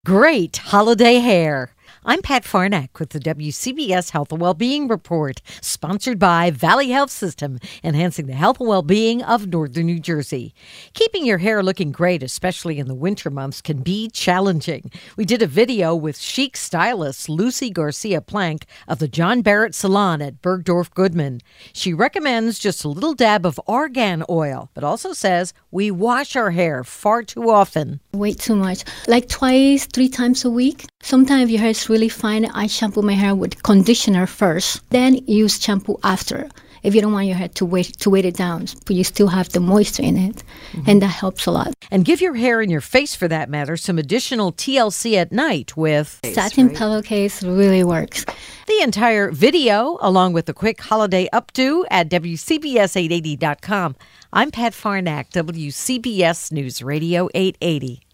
Great holiday hair. I'm Pat Farnack with the WCBS Health and Wellbeing Report, sponsored by Valley Health System, enhancing the health and well-being of Northern New Jersey. Keeping your hair looking great, especially in the winter months, can be challenging. We did a video with chic stylist Lucy Garcia Plank of the John Barrett Salon at Bergdorf Goodman. She recommends just a little dab of argan oil, but also says we wash our hair far too often. Way too much. Like twice, 3 times a week. Sometimes your hair is really fine. I shampoo my hair with conditioner first, then use shampoo after. If you don't want your hair to weight it down, but you still have the moisture in it, and that helps a lot. And give your hair and your face, for that matter, some additional TLC at night with Satin pillowcase really works. The entire video, along with the quick holiday updo at WCBS880.com. I'm Pat Farnack, WCBS News Radio 880.